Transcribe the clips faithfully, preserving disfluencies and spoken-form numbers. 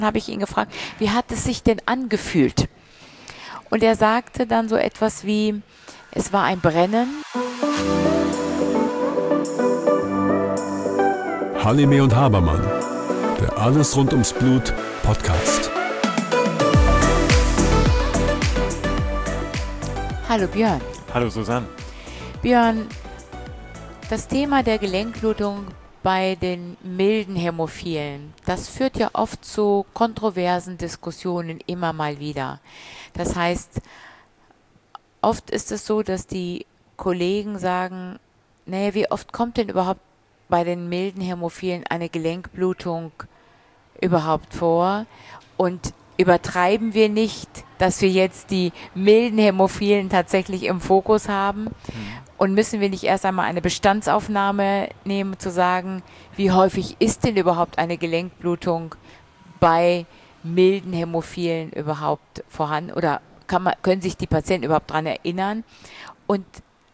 habe ich ihn gefragt, wie hat es sich denn angefühlt? Und er sagte dann so etwas wie, es war ein Brennen. Halime und Habermann, der Alles rund ums Blut Podcast. Hallo Björn. Hallo Susanne. Björn, das Thema der Gelenkblutung bei den milden Hämophilen, das führt ja oft zu kontroversen Diskussionen immer mal wieder. Das heißt, oft ist es so, dass die Kollegen sagen, naja, wie oft kommt denn überhaupt bei den milden Hämophilen eine Gelenkblutung überhaupt vor? Und übertreiben wir nicht, dass wir jetzt die milden Hämophilen tatsächlich im Fokus haben? Mhm. Und müssen wir nicht erst einmal eine Bestandsaufnahme nehmen, zu sagen, wie häufig ist denn überhaupt eine Gelenkblutung bei milden Hämophilen überhaupt vorhanden? Oder kann man, können sich die Patienten überhaupt daran erinnern? Und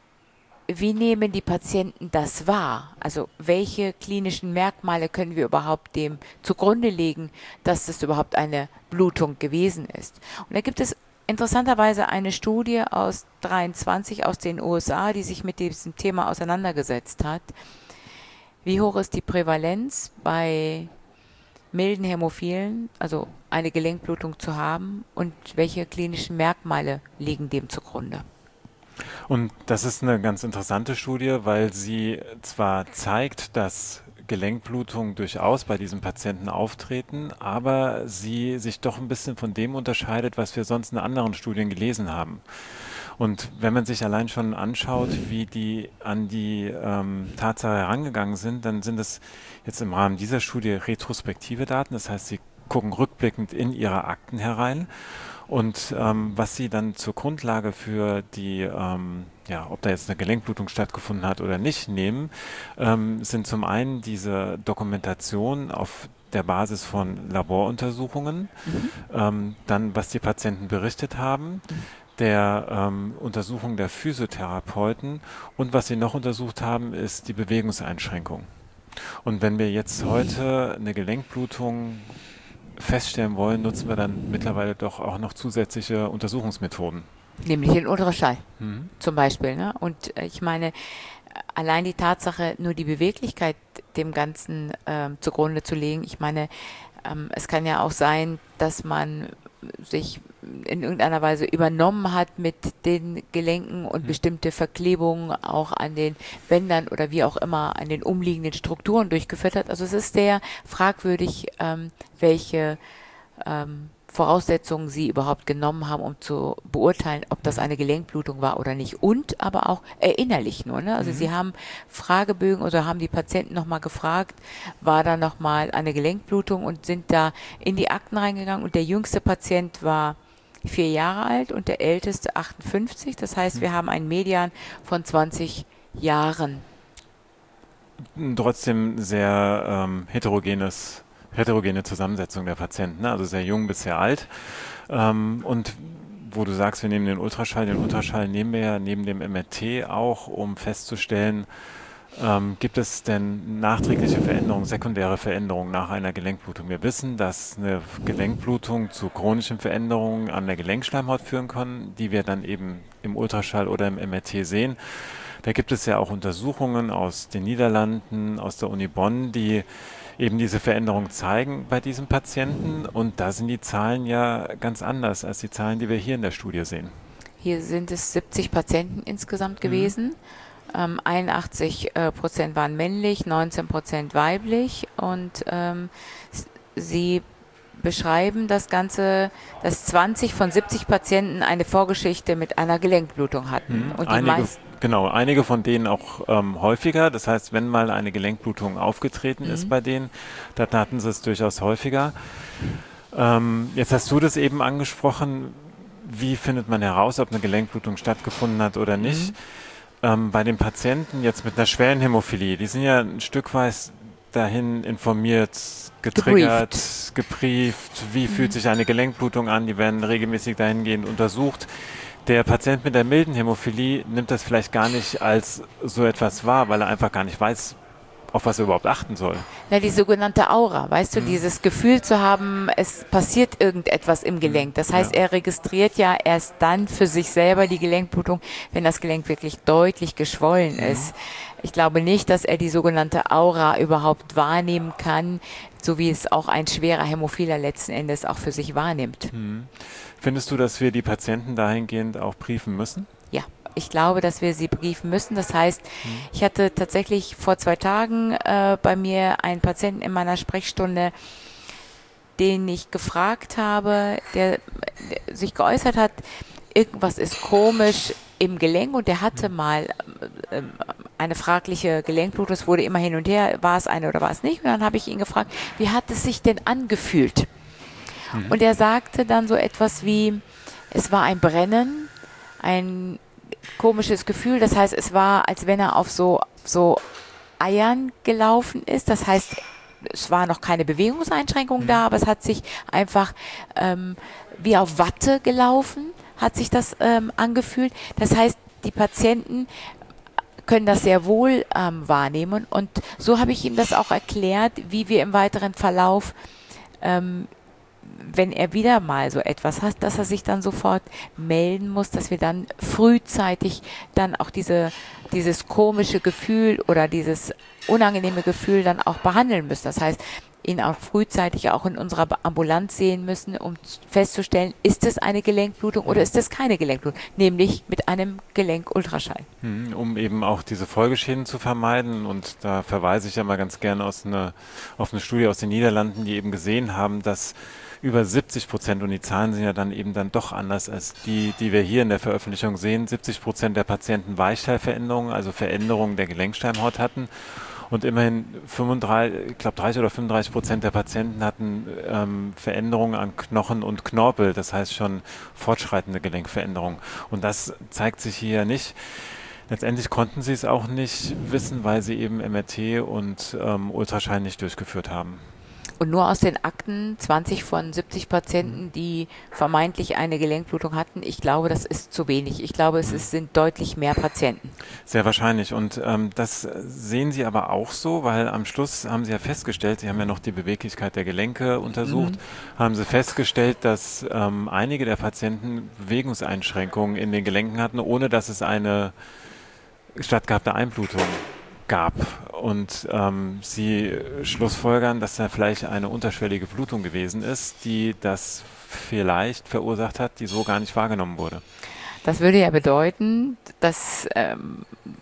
wie nehmen die Patienten das wahr? Also welche klinischen Merkmale können wir überhaupt dem zugrunde legen, dass das überhaupt eine Blutung gewesen ist? Und da gibt es interessanterweise eine Studie aus dreiundzwanzig aus den U S A, die sich mit diesem Thema auseinandergesetzt hat. Wie hoch ist die Prävalenz bei milden Hämophilen, also eine Gelenkblutung zu haben, und welche klinischen Merkmale liegen dem zugrunde? Und das ist eine ganz interessante Studie, weil sie zwar zeigt, dass Gelenkblutungen durchaus bei diesen Patienten auftreten, aber sie sich doch ein bisschen von dem unterscheidet, was wir sonst in anderen Studien gelesen haben. Und wenn man sich allein schon anschaut, wie die an die ähm, Tatsache herangegangen sind, dann sind es jetzt im Rahmen dieser Studie retrospektive Daten. Das heißt, sie gucken rückblickend in ihre Akten herein. Und ähm, was sie dann zur Grundlage für die, ähm, ja, ob da jetzt eine Gelenkblutung stattgefunden hat oder nicht, nehmen, ähm, sind zum einen diese Dokumentation auf der Basis von Laboruntersuchungen, mhm. ähm, dann was die Patienten berichtet haben, mhm. der ähm, Untersuchung der Physiotherapeuten, und was sie noch untersucht haben, ist die Bewegungseinschränkung. Und wenn wir jetzt heute eine Gelenkblutung feststellen wollen, nutzen wir dann mittlerweile doch auch noch zusätzliche Untersuchungsmethoden. Nämlich den Ultraschall mhm. zum Beispiel. Ne? Und äh, ich meine, allein die Tatsache, nur die Beweglichkeit dem Ganzen äh, zugrunde zu legen. Ich meine, ähm, es kann ja auch sein, dass man sich in irgendeiner Weise übernommen hat mit den Gelenken und mhm. bestimmte Verklebungen auch an den Bändern oder wie auch immer an den umliegenden Strukturen durchgeführt hat. Also es ist sehr fragwürdig, ähm, welche ähm, Voraussetzungen sie überhaupt genommen haben, um zu beurteilen, ob das eine Gelenkblutung war oder nicht. Und aber auch erinnerlich nur. Ne? Also mhm. sie haben Fragebögen oder haben die Patienten nochmal gefragt, war da nochmal eine Gelenkblutung, und sind da in die Akten reingegangen. Und der jüngste Patient war vier Jahre alt und der älteste achtundfünfzig. Das heißt, wir haben einen Median von zwanzig Jahren. Trotzdem sehr ähm, heterogenes heterogene Zusammensetzung der Patienten, ne? Also sehr jung bis sehr alt. Ähm, und wo du sagst, wir nehmen den Ultraschall, den Ultraschall nehmen wir ja neben dem M R T auch, um festzustellen, ähm, gibt es denn nachträgliche Veränderungen, sekundäre Veränderungen nach einer Gelenkblutung. Wir wissen, dass eine Gelenkblutung zu chronischen Veränderungen an der Gelenkschleimhaut führen kann, die wir dann eben im Ultraschall oder im M R T sehen. Da gibt es ja auch Untersuchungen aus den Niederlanden, aus der Uni Bonn, die eben diese Veränderung zeigen bei diesem Patienten, und da sind die Zahlen ja ganz anders als die Zahlen, die wir hier in der Studie sehen. Hier sind es siebzig Patienten insgesamt gewesen, mhm. ähm, einundachtzig Prozent waren männlich, neunzehn Prozent weiblich, und ähm, sie beschreiben das Ganze, dass zwanzig von siebzig Patienten eine Vorgeschichte mit einer Gelenkblutung hatten. Mhm. Und die einige, meisten genau, einige von denen auch ähm, häufiger. Das heißt, wenn mal eine Gelenkblutung aufgetreten mhm. ist bei denen, dann hatten sie es durchaus häufiger. Ähm, jetzt hast du das eben angesprochen. Wie findet man heraus, ob eine Gelenkblutung stattgefunden hat oder nicht? Mhm. Ähm, bei den Patienten jetzt mit einer schweren Hämophilie, die sind ja ein Stück weit dahin informiert, getriggert, gebrieft, gebrieft wie mhm. fühlt sich eine Gelenkblutung an, die werden regelmäßig dahingehend untersucht. Der Patient mit der milden Hämophilie nimmt das vielleicht gar nicht als so etwas wahr, weil er einfach gar nicht weiß, auf was er überhaupt achten soll. Na, die sogenannte Aura, weißt du, Mhm. dieses Gefühl zu haben, es passiert irgendetwas im Gelenk. Das heißt, Ja. er registriert ja erst dann für sich selber die Gelenkblutung, wenn das Gelenk wirklich deutlich geschwollen Mhm. ist. Ich glaube nicht, dass er die sogenannte Aura überhaupt wahrnehmen kann, so wie es auch ein schwerer Hämophiler letzten Endes auch für sich wahrnimmt. Mhm. Findest du, dass wir die Patienten dahingehend auch briefen müssen? Ja, ich glaube, dass wir sie briefen müssen. Das heißt, ich hatte tatsächlich vor zwei Tagen äh, bei mir einen Patienten in meiner Sprechstunde, den ich gefragt habe, der, der sich geäußert hat, irgendwas ist komisch im Gelenk und der hatte mal äh, eine fragliche Gelenkblutung. Es wurde immer hin und her, war es eine oder war es nicht? Und dann habe ich ihn gefragt, wie hat es sich denn angefühlt? Mhm. Und er sagte dann so etwas wie, es war ein Brennen, ein komisches Gefühl. Das heißt, es war, als wenn er auf so, so Eiern gelaufen ist. Das heißt, es war noch keine Bewegungseinschränkung mhm. da, aber es hat sich einfach ähm, wie auf Watte gelaufen, hat sich das ähm, angefühlt. Das heißt, die Patienten können das sehr wohl ähm, wahrnehmen. Und so habe ich ihm das auch erklärt, wie wir im weiteren Verlauf ähm, wenn er wieder mal so etwas hat, dass er sich dann sofort melden muss, dass wir dann frühzeitig dann auch diese, dieses komische Gefühl oder dieses unangenehme Gefühl dann auch behandeln müssen. Das heißt, ihn auch frühzeitig auch in unserer Ambulanz sehen müssen, um festzustellen, ist es eine Gelenkblutung oder ist es keine Gelenkblutung, nämlich mit einem Gelenkultraschall. Um eben auch diese Folgeschäden zu vermeiden, und da verweise ich ja mal ganz gerne aus eine, auf eine Studie aus den Niederlanden, die eben gesehen haben, dass über siebzig Prozent, und die Zahlen sind ja dann eben dann doch anders als die, die wir hier in der Veröffentlichung sehen, siebzig Prozent der Patienten Weichteilveränderungen, also Veränderungen der Gelenkschleimhaut hatten. Und immerhin fünfunddreißig, ich glaube dreißig oder fünfunddreißig Prozent der Patienten hatten ähm, Veränderungen an Knochen und Knorpel, das heißt schon fortschreitende Gelenkveränderungen. Und das zeigt sich hier nicht. Letztendlich konnten sie es auch nicht wissen, weil sie eben M R T und ähm, Ultraschall nicht durchgeführt haben. Und nur aus den Akten zwanzig von siebzig Patienten, die vermeintlich eine Gelenkblutung hatten, ich glaube, das ist zu wenig. Ich glaube, es ist, sind deutlich mehr Patienten. Sehr wahrscheinlich. Und ähm, das sehen Sie aber auch so, weil am Schluss haben Sie ja festgestellt, Sie haben ja noch die Beweglichkeit der Gelenke untersucht, mhm. haben Sie festgestellt, dass ähm, einige der Patienten Bewegungseinschränkungen in den Gelenken hatten, ohne dass es eine stattgehabte Einblutung gab. Und ähm, sie schlussfolgern, dass da vielleicht eine unterschwellige Blutung gewesen ist, die das vielleicht verursacht hat, die so gar nicht wahrgenommen wurde. Das würde ja bedeuten, dass ähm,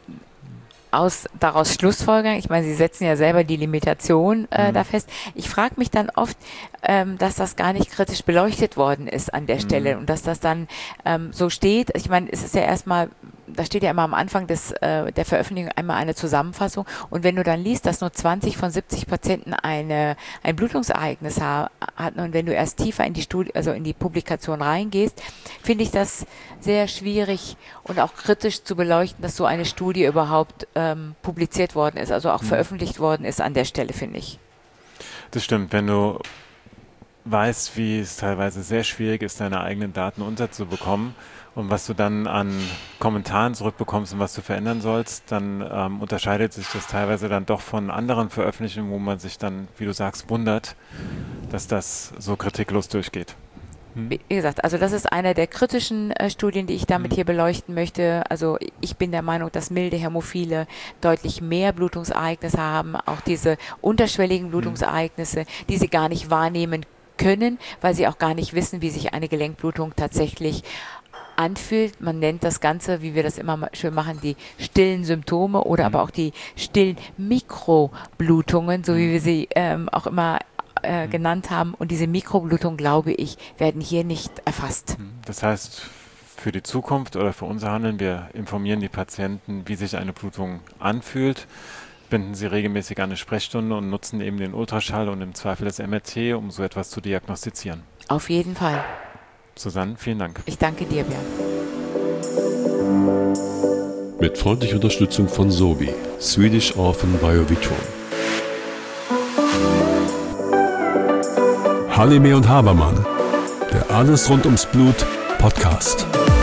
aus, daraus Schlussfolgern, ich meine, Sie setzen ja selber die Limitation äh, mhm. da fest. Ich frage mich dann oft, ähm, dass das gar nicht kritisch beleuchtet worden ist an der mhm. Stelle und dass das dann ähm, so steht. Ich meine, es ist ja erstmal, da steht ja immer am Anfang des, äh, der Veröffentlichung einmal eine Zusammenfassung, und wenn du dann liest, dass nur zwanzig von siebzig Patienten eine, ein Blutungsereignis ha- hatten, und wenn du erst tiefer in die Studie, also in die Publikation reingehst, finde ich das sehr schwierig und auch kritisch zu beleuchten, dass so eine Studie überhaupt ähm, publiziert worden ist, also auch mhm. veröffentlicht worden ist an der Stelle, finde ich. Das stimmt, wenn du weißt, wie es teilweise sehr schwierig ist, deine eigenen Daten unterzubekommen, und was du dann an Kommentaren zurückbekommst und was du verändern sollst, dann ähm, unterscheidet sich das teilweise dann doch von anderen Veröffentlichungen, wo man sich dann, wie du sagst, wundert, dass das so kritiklos durchgeht. Hm? Wie gesagt, also das ist eine der kritischen äh, Studien, die ich damit hm. hier beleuchten möchte. Also ich bin der Meinung, dass milde Hämophile deutlich mehr Blutungsereignisse haben, auch diese unterschwelligen Blutungsereignisse, hm. die sie gar nicht wahrnehmen können, weil sie auch gar nicht wissen, wie sich eine Gelenkblutung tatsächlich anfühlt. Man nennt das Ganze, wie wir das immer schön machen, die stillen Symptome oder mhm. aber auch die stillen Mikroblutungen, so wie wir sie ähm, auch immer äh, mhm. genannt haben. Und diese Mikroblutungen, glaube ich, werden hier nicht erfasst. Das heißt, für die Zukunft oder für unser Handeln, wir informieren die Patienten, wie sich eine Blutung anfühlt, binden sie regelmäßig an eine Sprechstunde und nutzen eben den Ultraschall und im Zweifel das M R T, um so etwas zu diagnostizieren. Auf jeden Fall. Susanne, vielen Dank. Ich danke dir, Bernd. Mit freundlicher Unterstützung von Sobi, Swedish Orphan Biovitron. Halime und Habermann, der Alles rund ums Blut Podcast.